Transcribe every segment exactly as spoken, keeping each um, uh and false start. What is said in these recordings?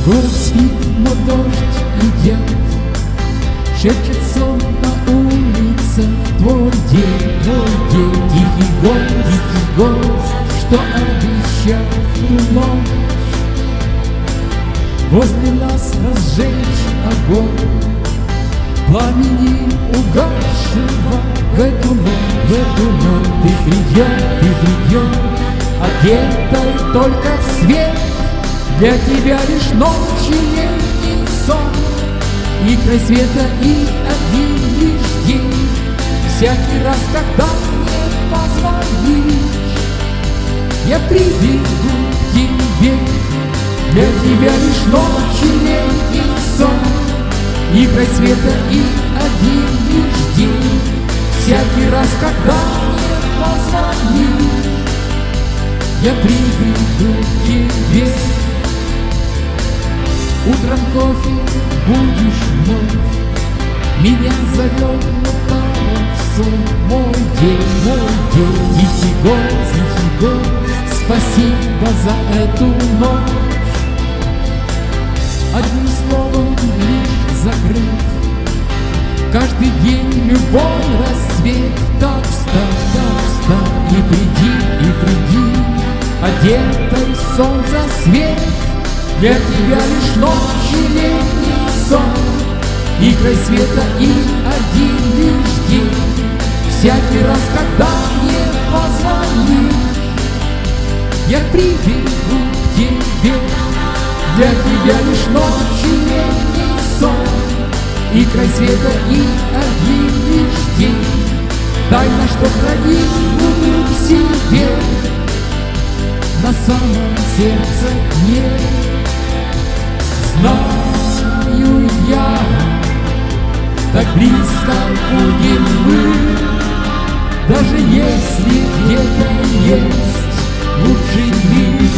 Город спит, но дождь идет, шепчет сон на улице. Твой день, твой день, тихий голос, тихий голос, что обещал ту ночь возле нас разжечь огонь пламени угасшего. В эту ночь, в эту ночь ты придешь, ты придешь, одетой только в свет. Для тебя лишь ночь и летний сон, и край света, и один лишь день. Всякий раз, когда мне позвонишь, я прибегу к тебе. Для тебя лишь ночь и летний сон, и край света, и один лишь день. Всякий раз, когда мне позвонишь, я прибегу к тебе. Утром кофе будешь вновь, меня зовет Лукаво в сон. Мой день, мой день, тихий голос, тихий голос, спасибо за эту ночь. Одним словом лишь закрыть каждый день любой рассвет. Так встань, так встань и приди, и приди, одетой в солнце свет. Для тебя лишь ночь и летний сон, и край света, и один лишь день. Всякий раз, когда мне позвонишь, я прибегу к тебе. Для тебя лишь ночь и летний сон, и край света, и один лишь день. Тайна, что хранит буду в себе, на самом сердце нет. Знаю я, так близко будем мы, даже если где-то есть лучший мир.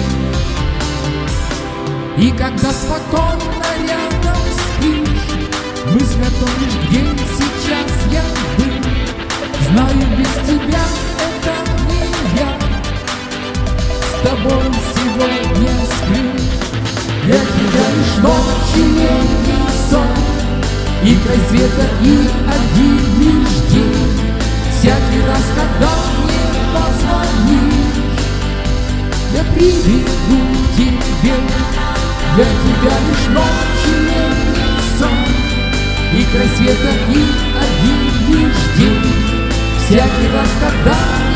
И когда спокойно рядом спишь, мысль о том лишь, где сейчас я был. Знаю, без тебя это не я, с тобой сегодня сплю. Для тебя лишь ночь и летний сон, и край света, и один лишь день. Всякий раз, когда мне позвонишь, я прибегу к тебе. Для тебя лишь ночь и летний сон, и край света, и один лишь день. Всякий раз, когда